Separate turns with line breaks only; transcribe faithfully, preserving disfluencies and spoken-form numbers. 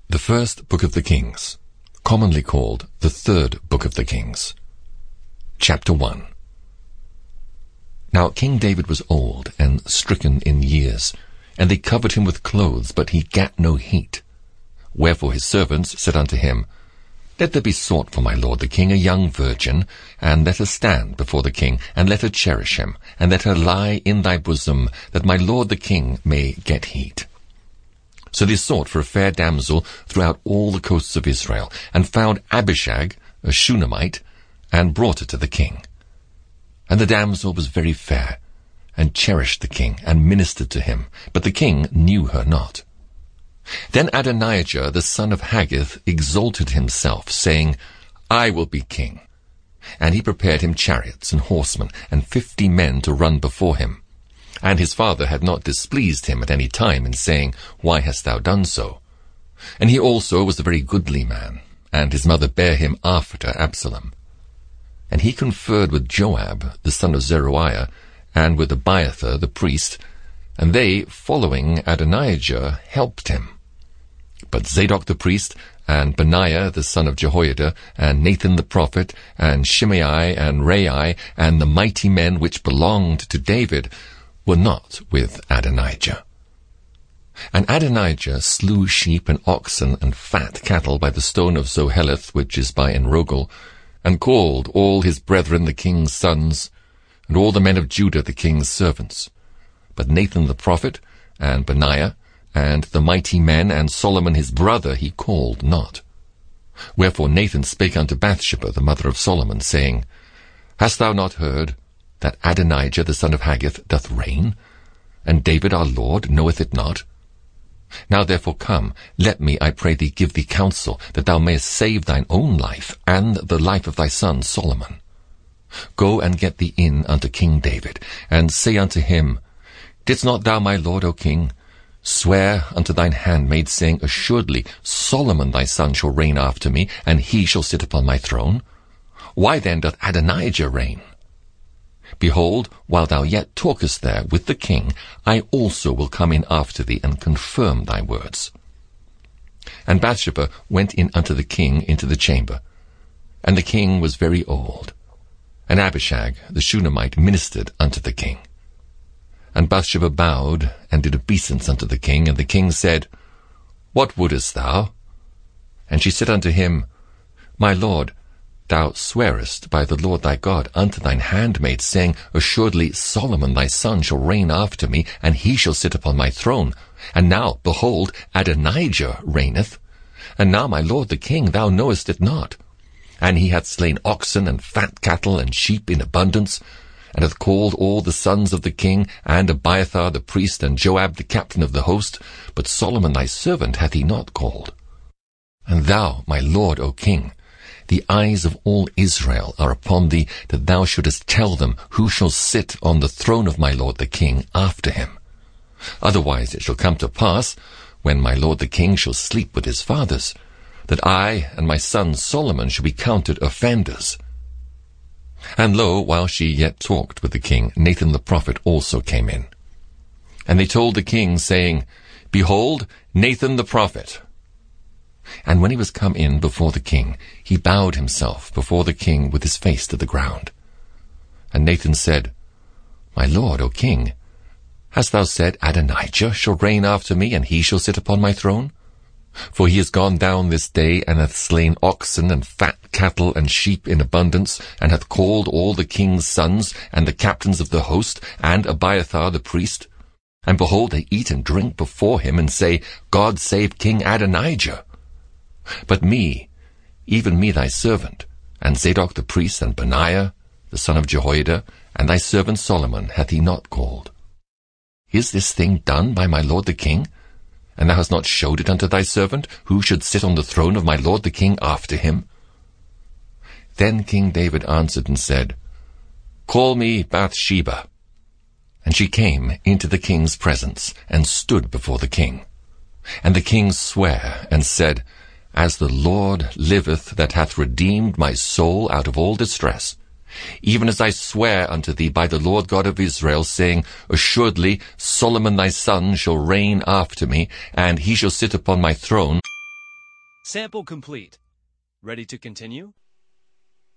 The First Book of the Kings, commonly called the Third Book of the Kings. Chapter one. Now King David was old and stricken in years, and they covered him with clothes, but he gat no heat. Wherefore his servants said unto him, Let there be sought for my lord the king a young virgin, and let her stand before the king, and let her cherish him, and let her lie in thy bosom, that my lord the king may get heat. So they sought for a fair damsel throughout all the coasts of Israel, and found Abishag, a Shunammite, and brought her to the king. And the damsel was very fair, and cherished the king, and ministered to him, but the king knew her not. Then Adonijah the son of Haggith exalted himself, saying, I will be king. And he prepared him chariots and horsemen, and fifty men to run before him. And his father had not displeased him at any time in saying, Why hast thou done so? And he also was a very goodly man, and his mother bare him after Absalom. And he conferred with Joab the son of Zeruiah, and with Abiathar the priest, and they, following Adonijah, helped him. But Zadok the priest, and Benaiah the son of Jehoiada, and Nathan the prophet, and Shimei, and Rei, and the mighty men which belonged to David, were not with Adonijah. And Adonijah slew sheep and oxen and fat cattle by the stone of Zoheleth, which is by Enrogel, and called all his brethren the king's sons, and all the men of Judah the king's servants. But Nathan the prophet, and Benaiah, and the mighty men, and Solomon his brother, he called not. Wherefore Nathan spake unto Bathsheba the mother of Solomon, saying, Hast thou not heard that Adonijah the son of Haggith doth reign? And David our Lord knoweth it not? Now therefore come, let me, I pray thee, give thee counsel, that thou mayest save thine own life, and the life of thy son Solomon. Go and get thee in unto King David, and say unto him, Didst not thou, my lord, O king, swear unto thine handmaid, saying, Assuredly Solomon thy son shall reign after me, and he shall sit upon my throne? Why then doth Adonijah reign? Behold, while thou yet talkest there with the king, I also will come in after thee, and confirm thy words. And Bathsheba went in unto the king into the chamber. And the king was very old. And Abishag the Shunammite ministered unto the king. And Bathsheba bowed, and did obeisance unto the king, and the king said, What wouldest thou? And she said unto him, My lord, thou swearest by the Lord thy God unto thine handmaid, saying, Assuredly Solomon thy son shall reign after me, and he shall sit upon my throne. And now, behold, Adonijah reigneth. And now, my lord the king, thou knowest it not. And he hath slain oxen and fat cattle and sheep in abundance, and hath called all the sons of the king, and Abiathar the priest, and Joab the captain of the host, but Solomon thy servant hath he not called. And thou, my lord, O king, the eyes of all Israel are upon thee, that thou shouldest tell them who shall sit on the throne of my lord the king after him. Otherwise it shall come to pass, when my lord the king shall sleep with his fathers, that I and my son Solomon shall be counted offenders. And lo, while she yet talked with the king, Nathan the prophet also came in. And they told the king, saying, Behold, Nathan the prophet. And when he was come in before the king, he bowed himself before the king with his face to the ground. And Nathan said, My lord, O king, hast thou said, Adonijah shall reign after me, and he shall sit upon my throne? For he is gone down this day, and hath slain oxen and fat cattle and sheep in abundance, and hath called all the king's sons, and the captains of the host, and Abiathar the priest. And behold, they eat and drink before him, and say, God save King Adonijah. But me, even me thy servant, and Zadok the priest, and Benaiah, the son of Jehoiada, and thy servant Solomon hath he not called. Is this thing done by my lord the king? And thou hast not showed it unto thy servant, who should sit on the throne of my lord the king after him? Then King David answered and said, Call me Bathsheba. And she came into the king's presence, and stood before the king. And the king sware, and said, As the Lord liveth, that hath redeemed my soul out of all distress, even as I swear unto thee by the Lord God of Israel, saying, Assuredly Solomon thy son shall reign after me, and he shall sit upon my throne.
Sample complete. Ready to continue?